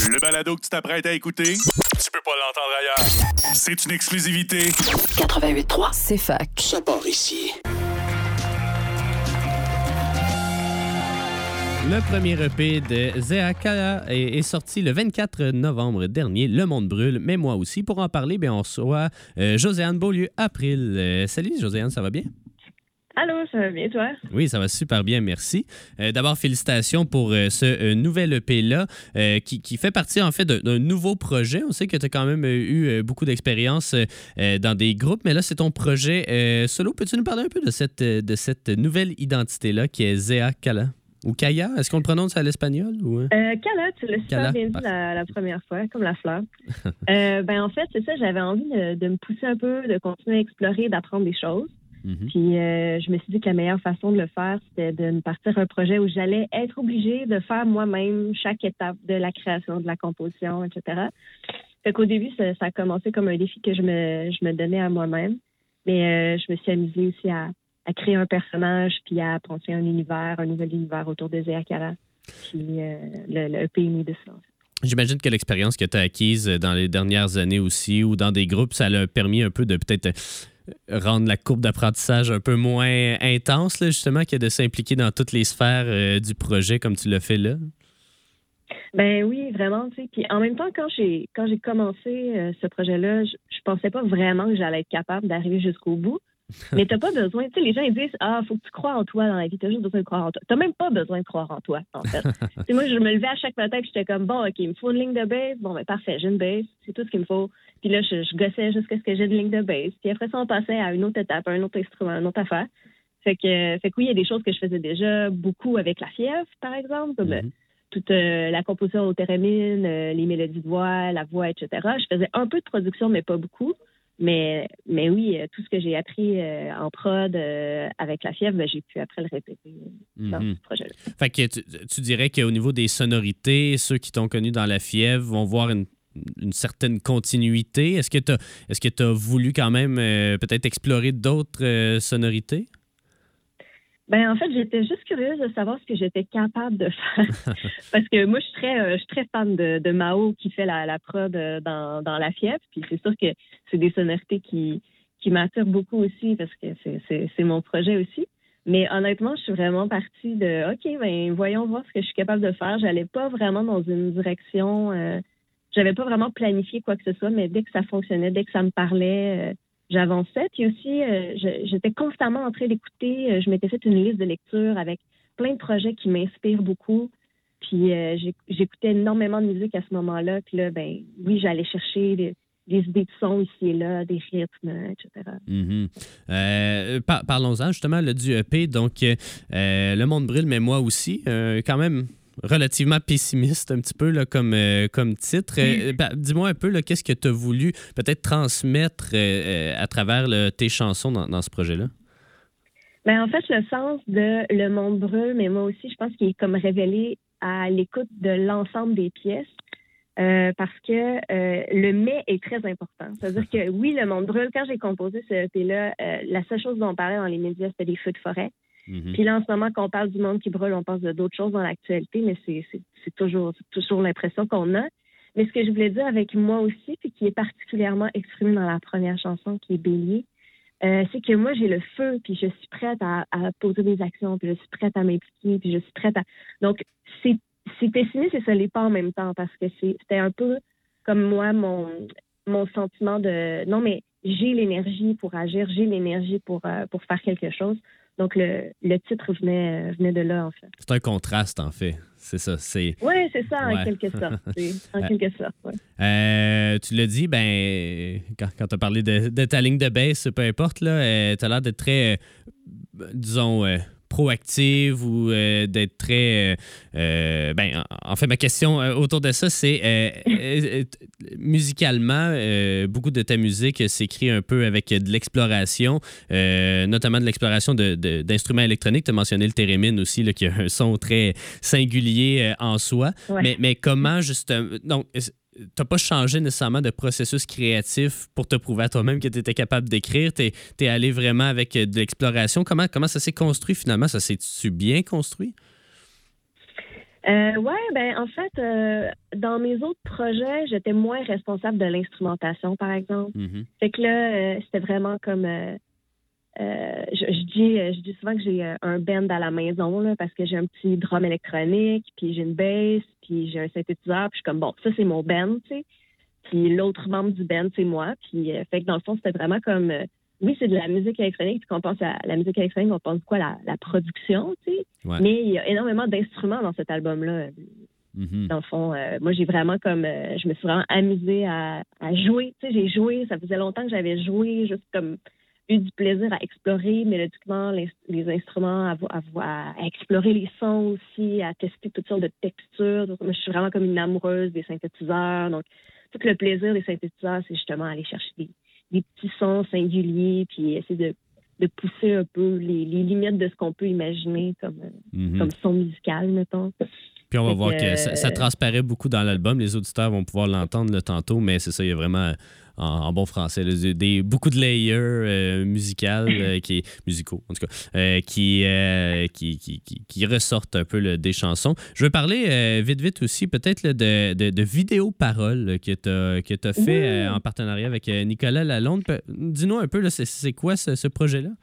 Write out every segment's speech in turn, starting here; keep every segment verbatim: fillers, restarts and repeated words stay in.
Le balado que tu t'apprêtes à écouter, tu peux pas l'entendre ailleurs. C'est une exclusivité. quatre-vingt-huit trois, c'est fac. Ça part ici. Le premier E P de Zéa Kala est, est sorti le vingt-quatre novembre dernier. Le monde brûle, mais moi aussi. Pour en parler, bien, on reçoit euh, Josiane Beaulieu-April. Euh, salut Josiane, ça va bien? Allô, ça va bien, toi? Oui, ça va super bien, merci. Euh, d'abord, félicitations pour euh, ce euh, nouvel E P-là euh, qui, qui fait partie, en fait, d'un, d'un nouveau projet. On sait que tu as quand même eu euh, beaucoup d'expérience euh, dans des groupes, mais là, c'est ton projet euh, solo. Peux-tu nous parler un peu de cette, de cette nouvelle identité-là qui est Zéa Kala? Ou Kaya? Est-ce qu'on le prononce à l'espagnol? Ou... Euh, Kala, tu l'as super bien dit la, la première fois, comme la fleur. euh, ben, en fait, c'est ça, j'avais envie de, de me pousser un peu, de continuer à explorer, d'apprendre des choses. Mm-hmm. Puis euh, je me suis dit que la meilleure façon de le faire, c'était de me partir un projet où j'allais être obligée de faire moi-même chaque étape de la création, de la composition, et cetera. Fait qu'au début, ça, ça a commencé comme un défi que je me, je me donnais à moi-même. Mais euh, je me suis amusée aussi à, à créer un personnage, puis à penser un univers, un nouvel univers autour de Zéa Kala. Puis euh, le, le E P est né de ça. J'imagine que l'expérience que tu as acquise dans les dernières années aussi, ou dans des groupes, ça l'a permis un peu de peut-être rendre la courbe d'apprentissage un peu moins intense, là, justement, que de s'impliquer dans toutes les sphères euh, du projet comme tu l'as fait là? Ben oui, vraiment, tu sais. Puis en même temps, quand j'ai quand j'ai commencé euh, ce projet-là, je, je pensais pas vraiment que j'allais être capable d'arriver jusqu'au bout. Mais t'as pas besoin, tu sais, les gens ils disent « Ah, faut que tu crois en toi dans la vie, t'as juste besoin de croire en toi. » T'as même pas besoin de croire en toi, en fait. T'sais, moi, je me levais à chaque matin et j'étais comme « Bon, OK, il me faut une ligne de base. Bon, ben parfait, j'ai une base, c'est tout ce qu'il me faut. » Puis là, je, je gossais jusqu'à ce que j'ai une ligne de base. Puis après ça, on passait à une autre étape, à un autre instrument, à une autre affaire. Fait que, fait que oui, il y a des choses que je faisais déjà beaucoup avec la fièvre, par exemple, comme mm-hmm. toute euh, la composition au thérémine, euh, les mélodies de voix, la voix, et cetera. Je faisais un peu de production, mais pas beaucoup. Mais, mais oui, tout ce que j'ai appris euh, en prod euh, avec la fièvre, ben, j'ai pu après le répéter dans mm-hmm. ce projet-là. Fait que tu, tu dirais qu'au niveau des sonorités, ceux qui t'ont connu dans la fièvre vont voir une, une certaine continuité. Est-ce que tu as est-ce que tu as voulu quand même euh, peut-être explorer d'autres euh, sonorités? Ben en fait, j'étais juste curieuse de savoir ce que j'étais capable de faire. Parce que moi, je suis très, euh, je suis très fan de, de Mao qui fait la, la prod dans, dans La Fièvre. Puis c'est sûr que c'est des sonorités qui, qui m'attirent beaucoup aussi parce que c'est, c'est, c'est mon projet aussi. Mais honnêtement, je suis vraiment partie de OK, ben voyons voir ce que je suis capable de faire. J'allais pas vraiment dans une direction. Euh, j'avais pas vraiment planifié quoi que ce soit, mais dès que ça fonctionnait, dès que ça me parlait. Euh, J'avançais, puis aussi, euh, je, j'étais constamment en train d'écouter. Je m'étais fait une liste de lecture avec plein de projets qui m'inspirent beaucoup. Puis euh, j'écoutais énormément de musique à ce moment-là. Puis là, ben oui, j'allais chercher des, des idées de son ici et là, des rythmes, et cetera. Mm-hmm. Euh, par, parlons-en justement là, du E P. Donc, euh, Le monde brûle, mais moi aussi. Euh, quand même relativement pessimiste un petit peu là, comme, euh, comme titre. Euh, bah, dis-moi un peu, là, qu'est-ce que tu as voulu peut-être transmettre euh, à travers là, tes chansons dans, dans ce projet-là? Ben, en fait, le sens de Le monde brûle, mais moi aussi, je pense qu'il est comme révélé à l'écoute de l'ensemble des pièces euh, parce que euh, le « mais » est très important. C'est-à-dire que oui, le monde brûle. Quand j'ai composé ce E P-là, euh, la seule chose dont on parlait dans les médias, c'était des feux de forêt. Mm-hmm. Puis là, en ce moment, quand on parle du monde qui brûle, on pense de d'autres choses dans l'actualité, mais c'est, c'est, c'est, toujours, c'est toujours l'impression qu'on a. Mais ce que je voulais dire avec moi aussi, puis qui est particulièrement exprimé dans la première chanson, qui est Bélier, euh, c'est que moi, j'ai le feu, puis je suis prête à, à poser des actions, puis je suis prête à m'impliquer, puis je suis prête à... Donc, c'est, c'est pessimiste et ça l'est pas en même temps, parce que c'est, c'était un peu comme moi, mon, mon sentiment de... Non, mais j'ai l'énergie pour agir, j'ai l'énergie pour, euh, pour faire quelque chose. Donc, le, le titre venait, venait de là, en fait. C'est un contraste, en fait. C'est ça. C'est... Oui, c'est ça, en ouais. quelque sorte. C'est, en quelque sorte, ouais. euh, tu l'as dit, ben, quand, quand tu as parlé de, de ta ligne de bass, peu importe, là, euh, tu as l'air d'être très, euh, disons, euh, proactive ou euh, d'être très... Euh, euh, ben, en, en fait, ma question euh, autour de ça, c'est euh, euh, musicalement, euh, beaucoup de ta musique s'écrit un peu avec de l'exploration, euh, notamment de l'exploration de, de, d'instruments électroniques. Tu as mentionné le thérémine aussi, là, qui a un son très singulier euh, en soi. Ouais. Mais, mais comment, justement... Donc, t'as pas changé nécessairement de processus créatif pour te prouver à toi-même que tu étais capable d'écrire. Tu es allé vraiment avec de l'exploration. Comment, comment ça s'est construit finalement? Ça s'est-tu bien construit? Euh, ouais, ben en fait, euh, dans mes autres projets, j'étais moins responsable de l'instrumentation, par exemple. Mm-hmm. Fait que là, euh, c'était vraiment comme... Euh, euh, je, je, dis, je dis souvent que j'ai un band à la maison, là, parce que j'ai un petit drum électronique, puis j'ai une bass, puis j'ai un synthétiseur, puis je suis comme, bon, ça, c'est mon band, tu sais. Puis l'autre membre du band, c'est moi. Puis euh, fait que dans le fond, c'était vraiment comme... Euh, oui, c'est de la musique électronique. Puis quand on pense à la musique électronique, on pense quoi? La, la production, tu sais. Ouais. Mais il y a énormément d'instruments dans cet album-là. Mm-hmm. Dans le fond, euh, moi, j'ai vraiment comme... Euh, je me suis vraiment amusée à, à jouer. Tu sais, j'ai joué. Ça faisait longtemps que j'avais joué, juste comme eu du plaisir à explorer mélodiquement les, les instruments, à, à, à explorer les sons aussi, à tester toutes sortes de textures. Donc, moi, je suis vraiment comme une amoureuse des synthétiseurs. Donc, tout le plaisir des synthétiseurs, c'est justement aller chercher des... des petits sons singuliers, puis essayer de, de pousser un peu les, les limites de ce qu'on peut imaginer comme, mm-hmm. comme son musical, mettons. Puis on va fait voir que, que ça, ça transparaît beaucoup dans l'album. Les auditeurs vont pouvoir l'entendre là, tantôt, mais c'est ça, il y a vraiment, en, en bon français, là, des, beaucoup de layers euh, musicales, euh, qui, musicaux en tout cas, euh, qui, euh, qui, qui, qui, qui ressortent un peu là, des chansons. Je veux parler euh, vite, vite aussi, peut-être là, de, de, de vidéo-paroles que tu as que t'as fait euh, en partenariat avec euh, Nicolas Lalonde. Dis-nous un peu, là, c'est, c'est quoi ce, ce projet-là?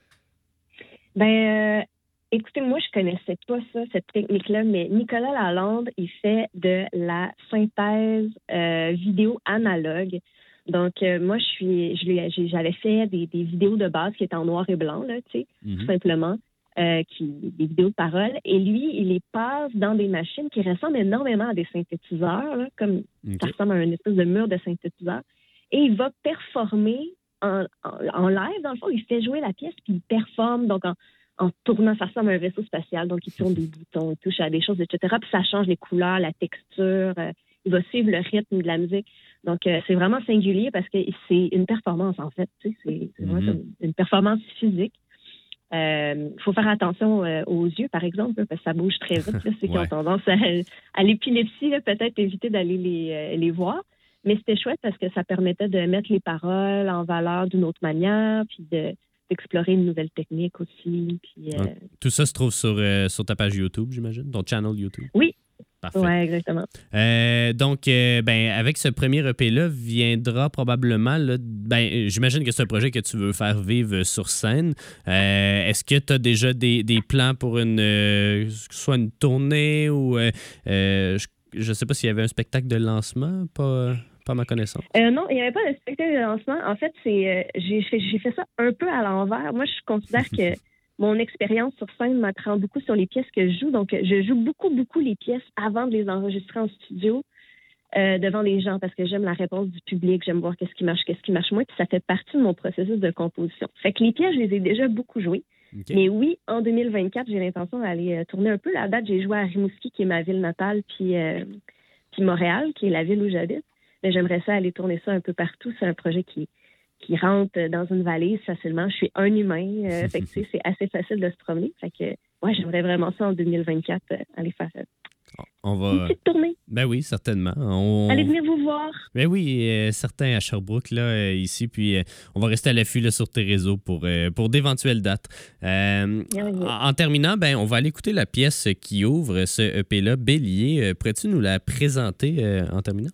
Ben... Euh... Écoutez, moi, je connaissais pas ça, cette technique-là, mais Nicolas Lalonde, il fait de la synthèse euh, vidéo analogue. Donc, euh, moi, je suis, je lui, j'ai, j'avais fait des, des vidéos de base qui étaient en noir et blanc, là, tu sais, mm-hmm. tout simplement, euh, qui, des vidéos de parole. Et lui, il les passe dans des machines qui ressemblent énormément à des synthétiseurs, là, comme okay. ça ressemble à une espèce de mur de synthétiseur. Et il va performer en, en, en live, dans le fond, il fait jouer la pièce, puis il performe, donc en en tournant, ça ressemble à un vaisseau spatial. Donc, il tourne des boutons, il touche à des choses, et cetera. Puis ça change les couleurs, la texture. Euh, il va suivre le rythme de la musique. Donc, euh, c'est vraiment singulier parce que c'est une performance, en fait. Tu sais, c'est, c'est vraiment mm-hmm. une performance physique. Il euh, faut faire attention euh, aux yeux, par exemple, parce que ça bouge très vite. Là, ceux qui ouais. ont tendance à, à l'épilepsie, là, peut-être éviter d'aller les, euh, les voir. Mais c'était chouette parce que ça permettait de mettre les paroles en valeur d'une autre manière, puis de d'explorer une nouvelle technique aussi. Puis, euh... Tout ça se trouve sur, euh, sur ta page YouTube, j'imagine, ton channel YouTube? Oui. Parfait. Oui, exactement. Euh, donc, euh, ben, avec ce premier E P-là, viendra probablement, là, ben, j'imagine que c'est un projet que tu veux faire vivre sur scène. Euh, est-ce que tu as déjà des, des plans pour une, euh, soit une tournée ou, euh, euh, je ne sais pas s'il y avait un spectacle de lancement, pas... Pas ma connaissance. Euh, non, il n'y avait pas de spectacle de lancement. En fait, c'est euh, j'ai, fait, j'ai fait ça un peu à l'envers. Moi, je considère que mon expérience sur scène m'apprend beaucoup sur les pièces que je joue. Donc, je joue beaucoup, beaucoup les pièces avant de les enregistrer en studio euh, devant les gens parce que j'aime la réponse du public, j'aime voir qu'est-ce qui marche, qu'est-ce qui marche moins. Puis ça fait partie de mon processus de composition. Fait que les pièces, je les ai déjà beaucoup jouées. Okay. Mais oui, en deux mille vingt-quatre, j'ai l'intention d'aller euh, tourner un peu. À la date, j'ai joué à Rimouski, qui est ma ville natale, puis, euh, puis Montréal, qui est la ville où j'habite. Mais j'aimerais ça aller tourner ça un peu partout. C'est un projet qui, qui rentre dans une valise facilement. Je suis un humain. Euh, fait que, c'est assez facile de se promener. Fait que, ouais, j'aimerais vraiment ça en deux mille vingt-quatre, euh, aller faire euh, on va... une petite tournée. Ben oui, certainement. On... Allez venir vous voir. Ben oui, euh, certains à Sherbrooke, là, euh, ici. Puis euh, on va rester à l'affût là, sur tes réseaux pour, euh, pour d'éventuelles dates. Euh, oui, oui. En, en terminant, ben, on va aller écouter la pièce qui ouvre ce E P-là, Bélier. Euh, pourrais-tu nous la présenter euh, en terminant?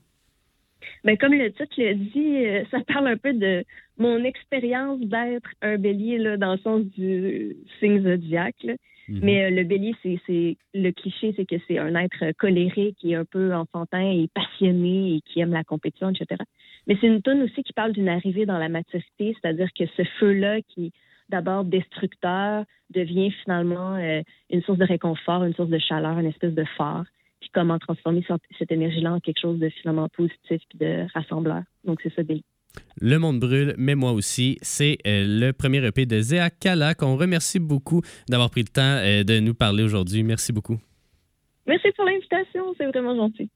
Ben, comme le titre le dit, euh, ça parle un peu de mon expérience d'être un bélier là, dans le sens du signe zodiaque. Là. Mm-hmm. Mais euh, le bélier, c'est, c'est le cliché, c'est que c'est un être colérique et un peu enfantin et passionné et qui aime la compétition, et cetera. Mais c'est une toune aussi qui parle d'une arrivée dans la maturité, c'est-à-dire que ce feu-là qui, d'abord destructeur, devient finalement euh, une source de réconfort, une source de chaleur, une espèce de phare. Puis comment transformer cette énergie-là en quelque chose de finalement positif et de rassembleur. Donc, c'est ça, Bélier. Le monde brûle, mais moi aussi. C'est euh, le premier E P de Zéa Kala qu'on remercie beaucoup d'avoir pris le temps euh, de nous parler aujourd'hui. Merci beaucoup. Merci pour l'invitation. C'est vraiment gentil.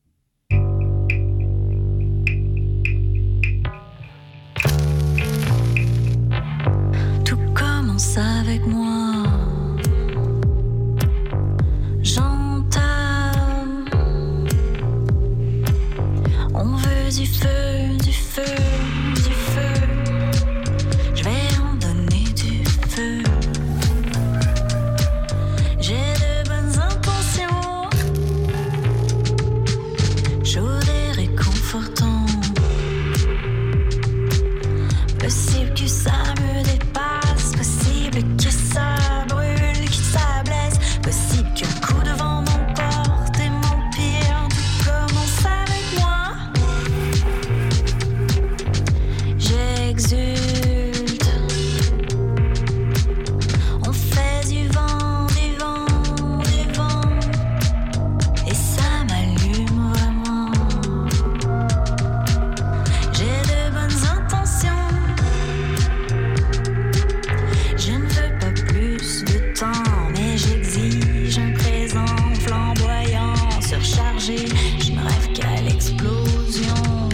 Tout commence avec moi. On veut du feu, du feu, du feu. Je vais en donner du feu. J'ai de bonnes intentions. explosion.